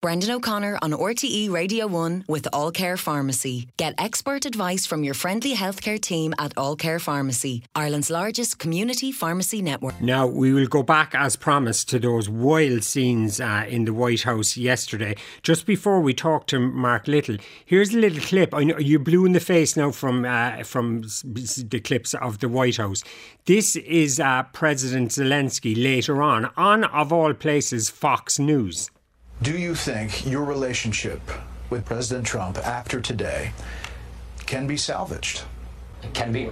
Brendan O'Connor on RTE Radio 1 with All Care Pharmacy. Get expert advice from your friendly healthcare team at All Care Pharmacy, Ireland's largest community pharmacy network. Now, we will go back, as promised, to those wild scenes in the White House yesterday. Just before we talk to Mark Little, here's a little clip. I know you're blue in the face now from the clips of the White House. This is President Zelensky later on, of all places, Fox News. Do you think your relationship with President Trump after today can be salvaged? Can be.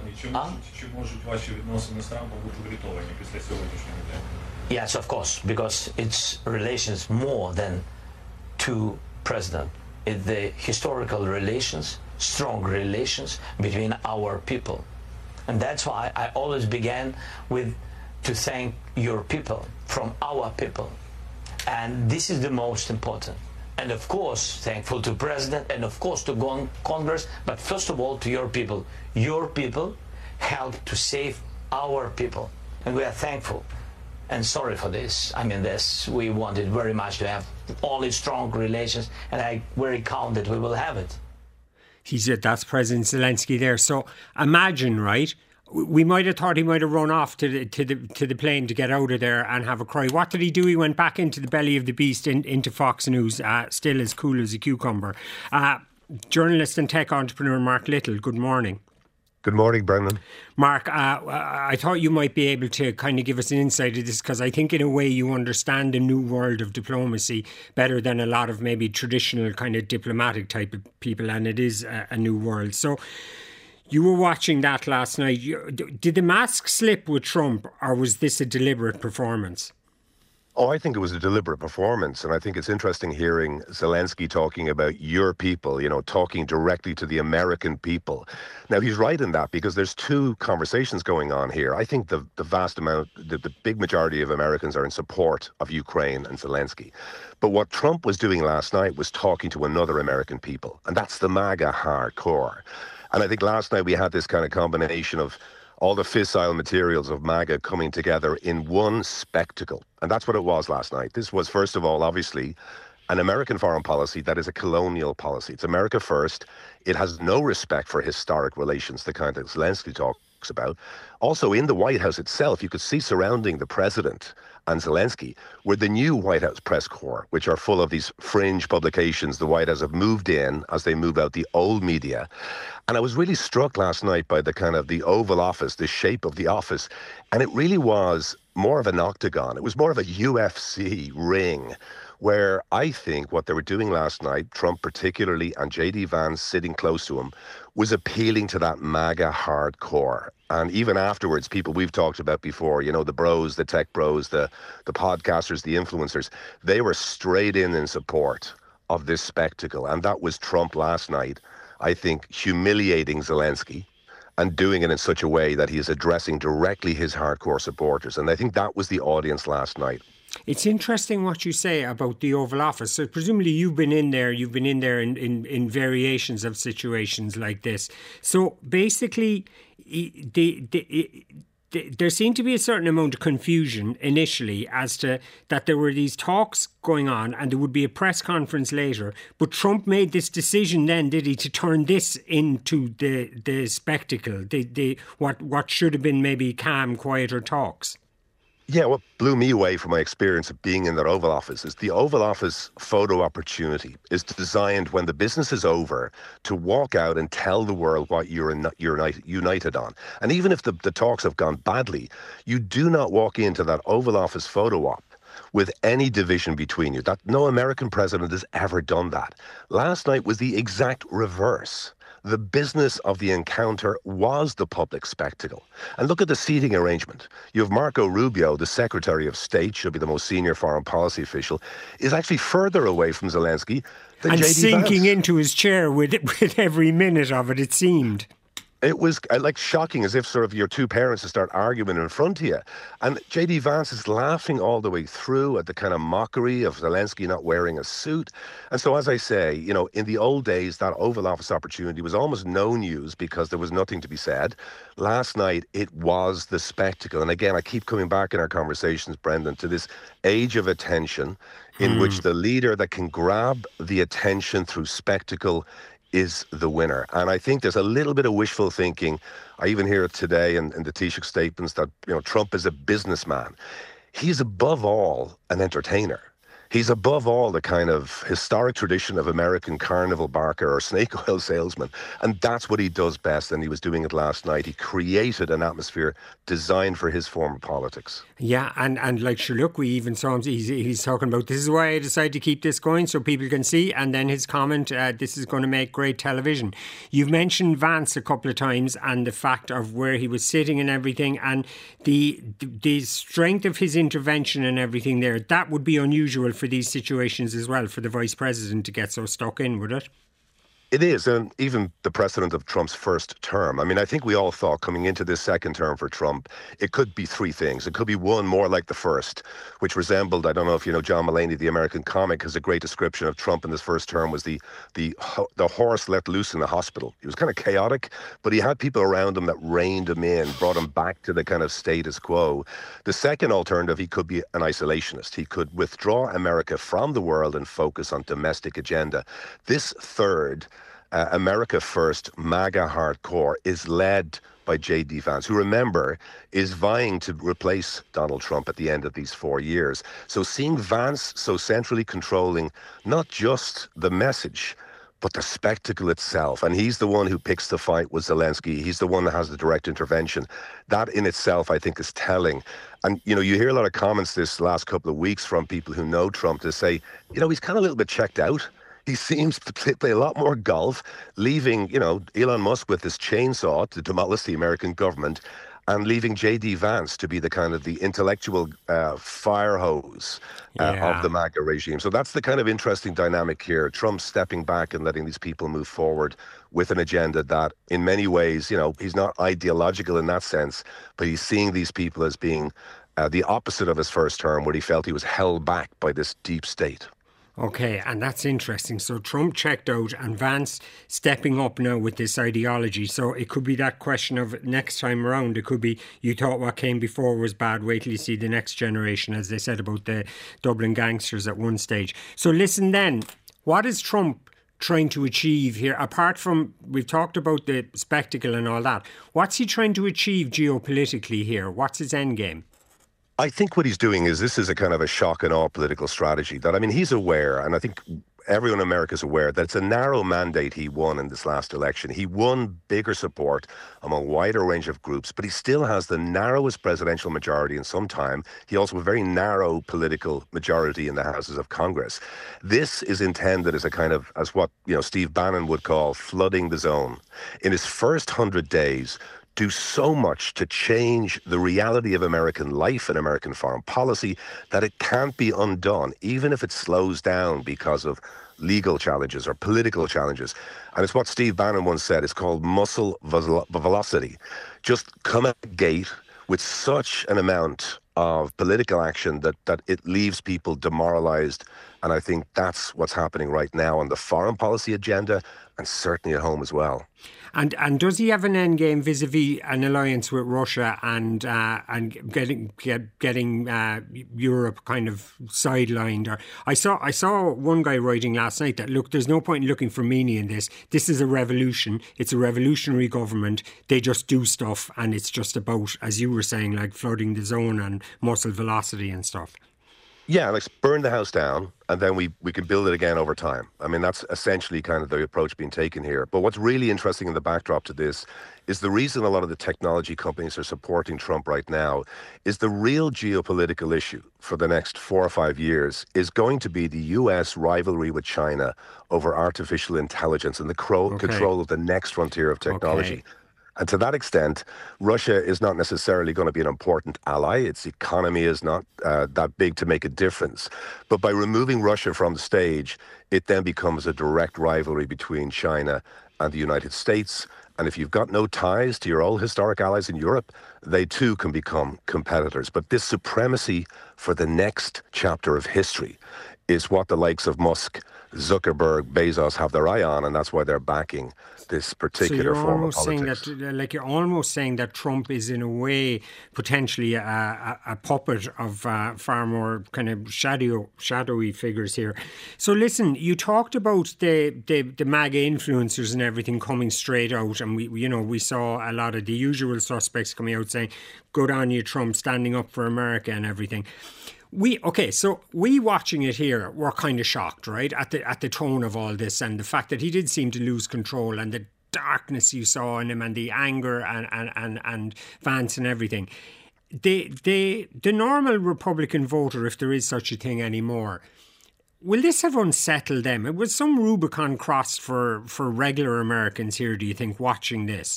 Yes, of course, because it's relations more than two presidents. It's the historical relations, strong relations between our people. And that's why I always began with to thank your people, from our people. And this is the most important. And of course, thankful to President and of course to Congress, but first of all to your people. Your people helped to save our people. And we are thankful and sorry for this. I mean, we wanted very much to have all these strong relations, and I very count that we will have it. That's President Zelensky there. So imagine, right? We might have thought he might have run off to the plane to get out of there and have a cry. What did he do? He went back into the belly of the beast, into Fox News, still as cool as a cucumber. Journalist and tech entrepreneur Mark Little, good morning. Good morning, Brendan. Mark, I thought you might be able to kind of give us an insight of this, because I think in a way you understand the new world of diplomacy better than a lot of maybe traditional kind of diplomatic type of people, and it is a new world. So you were watching that last night. Did the mask slip with Trump, or was this a deliberate performance? Oh, I think it was a deliberate performance. And I think it's interesting hearing Zelensky talking about your people, talking directly to the American people. Now, he's right in that, because there's two conversations going on here. I think the big majority of Americans are in support of Ukraine and Zelensky. But what Trump was doing last night was talking to another American people, and that's the MAGA hardcore. And I think last night we had this kind of combination of all the fissile materials of MAGA coming together in one spectacle. And that's what it was last night. This was, first of all, obviously, an American foreign policy that is a colonial policy. It's America first. It has no respect for historic relations, the kind that Zelensky talks about. Also, in the White House itself, you could see surrounding the president and Zelensky were the new White House press corps, which are full of these fringe publications the White House have moved in as they move out the old media. And I was really struck last night by the Oval Office, the shape of the office. And it really was more of an octagon. It was more of a UFC ring, where I think what they were doing last night, Trump particularly, and J.D. Vance sitting close to him, was appealing to that MAGA hardcore. And even afterwards, people we've talked about before, the bros, the tech bros, the podcasters, the influencers, they were straight in support of this spectacle. And that was Trump last night, I think, humiliating Zelensky and doing it in such a way that he is addressing directly his hardcore supporters. And I think that was the audience last night. It's interesting what you say about the Oval Office. So presumably you've been in there in variations of situations like this. So basically, there seemed to be a certain amount of confusion initially as to that there were these talks going on and there would be a press conference later. But Trump made this decision then, did he, to turn this into the spectacle, what should have been maybe calm, quieter talks? Yeah, what blew me away from my experience of being in that Oval Office is the Oval Office photo opportunity is designed when the business is over to walk out and tell the world what you're united on. And even if the talks have gone badly, you do not walk into that Oval Office photo op with any division between you. That no American president has ever done that. Last night was the exact reverse. The business of the encounter was the public spectacle. And look at the seating arrangement. You have Marco Rubio, the Secretary of State, should be the most senior foreign policy official, is actually further away from Zelensky than and J.D. sinking Vance. Into his chair with every minute of it, it seemed. It was like shocking, as if sort of your two parents start arguing in front of you. And J.D. Vance is laughing all the way through at the kind of mockery of Zelensky not wearing a suit. And so, as I say, you know, in the old days, that Oval Office opportunity was almost no news because there was nothing to be said. Last night, it was the spectacle. And again, I keep coming back in our conversations, Brendan, to this age of attention in which the leader that can grab the attention through spectacle is the winner. And I think there's a little bit of wishful thinking. I even hear it today in the Taoiseach statements that, you know, Trump is a businessman. He's above all an entertainer. He's above all the kind of historic tradition of American carnival barker or snake oil salesman. And that's what he does best. And he was doing it last night. He created an atmosphere designed for his form of politics. Yeah, and like, sure, look, we even saw him, he's talking about, this is why I decided to keep this going so people can see. And then his comment, this is going to make great television. You've mentioned Vance a couple of times and the fact of where he was sitting and everything, and the strength of his intervention and everything there. That would be unusual for these situations as well, for the Vice President to get so stuck in, would it? It is, and even the precedent of Trump's first term. I mean, I think we all thought coming into this second term for Trump, it could be three things. It could be one more like the first, which resembled, I don't know if you know John Mulaney, the American comic, has a great description of Trump in his first term was the horse let loose in the hospital. He was kind of chaotic, but he had people around him that reined him in, brought him back to the kind of status quo. The second alternative, he could be an isolationist. He could withdraw America from the world and focus on domestic agenda. This third, America First, MAGA hardcore, is led by J.D. Vance, who, remember, is vying to replace Donald Trump at the end of these 4 years. So seeing Vance so centrally controlling not just the message, but the spectacle itself, and he's the one who picks the fight with Zelensky. He's the one that has the direct intervention. That in itself, I think, is telling. And, you know, you hear a lot of comments this last couple of weeks from people who know Trump to say, you know, he's kind of a little bit checked out. He seems to play a lot more golf, leaving, you know, Elon Musk with this chainsaw to demolish the American government, and leaving J.D. Vance to be the kind of the intellectual fire hose of the MAGA regime. So that's the kind of interesting dynamic here. Trump stepping back and letting these people move forward with an agenda that in many ways, you know, he's not ideological in that sense, but he's seeing these people as being the opposite of his first term, where he felt he was held back by this deep state. Okay, and that's interesting. So Trump checked out and Vance stepping up now with this ideology. So it could be that question of next time around. It could be, you thought what came before was bad, wait till you see the next generation, as they said about the Dublin gangsters at one stage. So listen then, what is Trump trying to achieve here? Apart from, we've talked about the spectacle and all that, what's he trying to achieve geopolitically here? What's his end game? I think what he's doing is this is a kind of a shock and awe political strategy that, I mean, he's aware, and I think everyone in America is aware, that it's a narrow mandate he won in this last election. He won bigger support among a wider range of groups, but he still has the narrowest presidential majority in some time. He also has a very narrow political majority in the Houses of Congress. This is intended as a kind of, as what, you know, Steve Bannon would call flooding the zone. In his first 100 days, do so much to change the reality of American life and American foreign policy that it can't be undone, even if it slows down because of legal challenges or political challenges. And it's what Steve Bannon once said, it's called muscle velocity. Just come at the gate with such an amount of political action that it leaves people demoralized. And I think that's what's happening right now on the foreign policy agenda and certainly at home as well. And does he have an end game vis-a-vis an alliance with Russia and getting Europe kind of sidelined? Or I saw one guy writing last night that, look, there's no point in looking for meaning in this. This is a revolution. It's a revolutionary government. They just do stuff, and it's just about, as you were saying, like flooding the zone and muscle velocity and stuff. Yeah, like burn the house down and then we can build it again over time. I mean, that's essentially kind of the approach being taken here. But what's really interesting in the backdrop to this is the reason a lot of the technology companies are supporting Trump right now is the real geopolitical issue for the next 4 or 5 years is going to be the US rivalry with China over artificial intelligence and the control of the next frontier of technology. Okay. And to that extent, Russia is not necessarily going to be an important ally. Its economy is not that big to make a difference. But by removing Russia from the stage, it then becomes a direct rivalry between China and the United States. And if you've got no ties to your old historic allies in Europe, they too can become competitors. But this supremacy for the next chapter of history is what the likes of Musk, Zuckerberg, Bezos have their eye on, and that's why they're backing this particular form of politics. You're almost saying that Trump is in a way potentially a puppet of far more kind of shadowy figures here. So listen, you talked about the MAGA influencers and everything coming straight out, and we saw a lot of the usual suspects coming out saying, "Good on you, Trump, standing up for America," and everything. We watching it here, we're kind of shocked, right, at the tone of all this and the fact that he did seem to lose control and the darkness you saw in him and the anger and Vance and everything. The normal Republican voter, if there is such a thing anymore, will this have unsettled them? It was some Rubicon crossed for regular Americans here, do you think, watching this?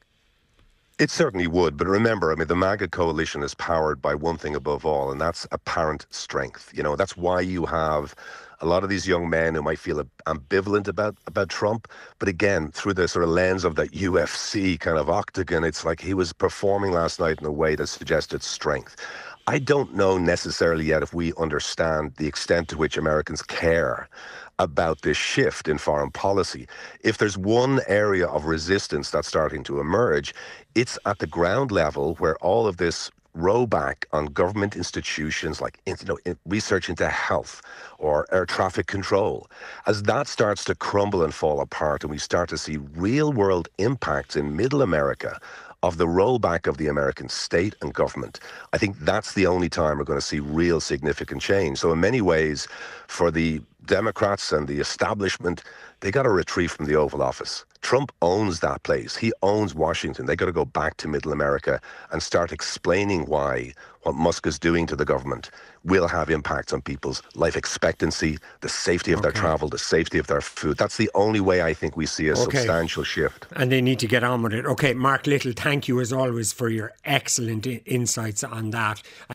It certainly would, but remember, the MAGA coalition is powered by one thing above all, and that's apparent strength. That's why you have a lot of these young men who might feel ambivalent about Trump, but again, through the sort of lens of that UFC kind of octagon, it's like he was performing last night in a way that suggested strength. I don't know necessarily yet if we understand the extent to which Americans care about this shift in foreign policy. If there's one area of resistance that's starting to emerge, it's at the ground level where all of this rowback on government institutions like research into health or air traffic control, as that starts to crumble and fall apart and we start to see real world impacts in middle America of the rollback of the American state and government, I think that's the only time we're going to see real significant change. So in many ways, for the Democrats and the establishment, they got to retreat from the Oval Office. Trump owns that place. He owns Washington. They got to go back to middle America and start explaining why what Musk is doing to the government will have impacts on people's life expectancy, the safety of their travel, the safety of their food. That's the only way I think we see a substantial shift. And they need to get on with it. Okay, Mark Little, thank you as always for your excellent insights on that.